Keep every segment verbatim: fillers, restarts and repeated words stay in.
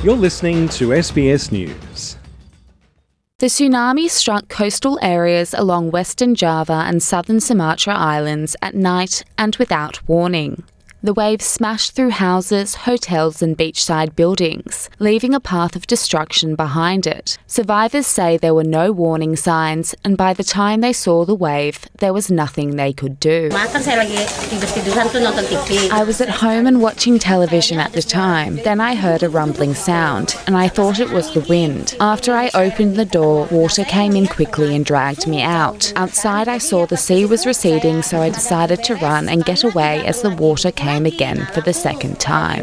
You're listening to S B S News. The tsunami struck coastal areas along Western Java and southern Sumatra Islands at night and without warning. The waves smashed through houses, hotels and beachside buildings, leaving a path of destruction behind it. Survivors say there were no warning signs, and by the time they saw the wave, there was nothing they could do. I was at home and watching television at the time. Then I heard a rumbling sound, and I thought it was the wind. After I opened the door, water came in quickly and dragged me out. Outside I saw the sea was receding, so I decided to run and get away as the water came again for the second time.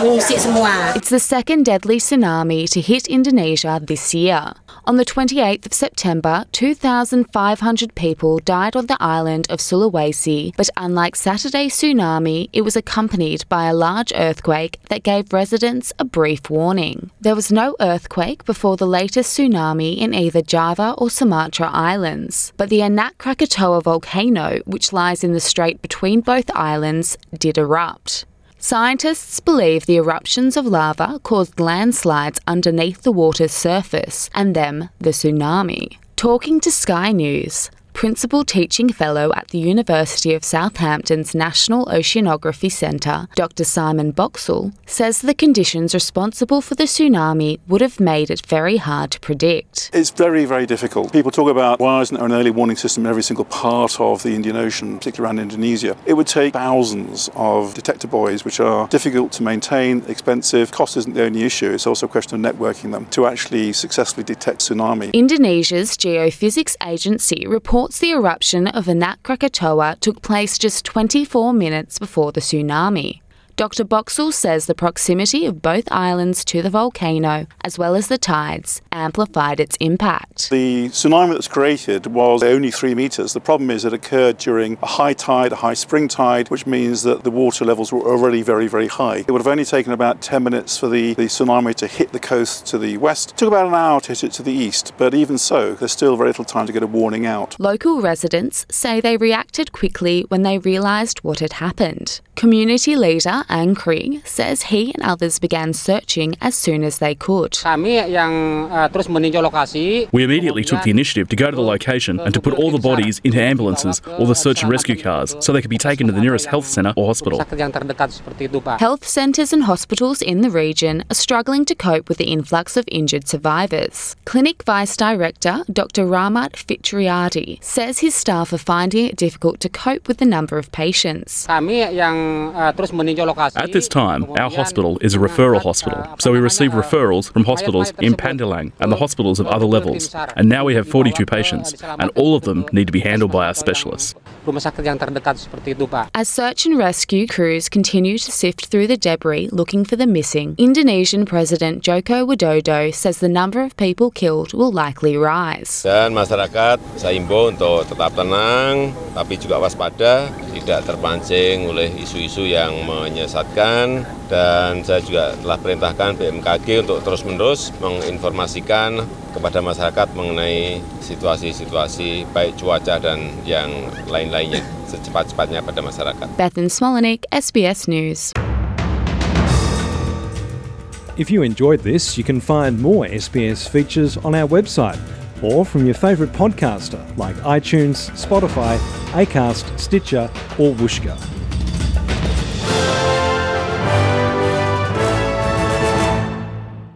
It's the second deadly tsunami to hit Indonesia this year. On the twenty-eighth of September, two thousand five hundred people died on the island of Sulawesi, but unlike Saturday's tsunami, it was accompanied by a large earthquake that gave residents a brief warning. There was no earthquake before the latest tsunami in either Java or Sumatra Islands, but the Anak Krakatoa volcano, which lies in the strait between both islands, did erupt. Scientists believe the eruptions of lava caused landslides underneath the water's surface, and then the tsunami. Talking to Sky News, Principal Teaching Fellow at the University of Southampton's National Oceanography Centre, Doctor Simon Boxall, says the conditions responsible for the tsunami would have made it very hard to predict. It's very, very difficult. People talk about why isn't there an early warning system in every single part of the Indian Ocean, particularly around Indonesia. It would take thousands of detector buoys, which are difficult to maintain, expensive. Cost isn't the only issue, it's also a question of networking them to actually successfully detect tsunami. Indonesia's Geophysics Agency reports the eruption of Anak Krakatoa took place just twenty-four minutes before the tsunami. Doctor Boxall says the proximity of both islands to the volcano, as well as the tides, amplified its impact. The tsunami that's created was only three metres. The problem is it occurred during a high tide, a high spring tide, which means that the water levels were already very, very high. It would have only taken about ten minutes for the, the tsunami to hit the coast to the west. It took about an hour to hit it to the east, but even so, there's still very little time to get a warning out. Local residents say they reacted quickly when they realised what had happened. Community leader Ang Kring says he and others began searching as soon as they could. We immediately took the initiative to go to the location and to put all the bodies into ambulances or the search and rescue cars so they could be taken to the nearest health centre or hospital. Health centres and hospitals in the region are struggling to cope with the influx of injured survivors. Clinic Vice Director Doctor Rahmat Fitriadi says his staff are finding it difficult to cope with the number of patients. At this time, our hospital is a referral hospital, so we receive referrals from hospitals in Pandalang and the hospitals of other levels, and now we have forty-two patients, and all of them need to be handled by our specialists. As search and rescue crews continue to sift through the debris looking for the missing, Indonesian President Joko Widodo says the number of people killed will likely rise. Dan masyarakat saya himbau untuk tetap tenang, tapi juga waspada, tidak terpancing oleh isu-isu yang menyesatkan, dan saya juga telah perintahkan B M K G untuk terus-menerus menginformasikan kepada masyarakat mengenai situasi-situasi baik cuaca dan yang lain-lainnya secepat-cepatnya pada masyarakat. Bethan Smolenick, S B S News. If you enjoyed this, you can find more S B S features on our website or from your favourite podcaster like iTunes, Spotify, Acast, Stitcher or Whooshkaa.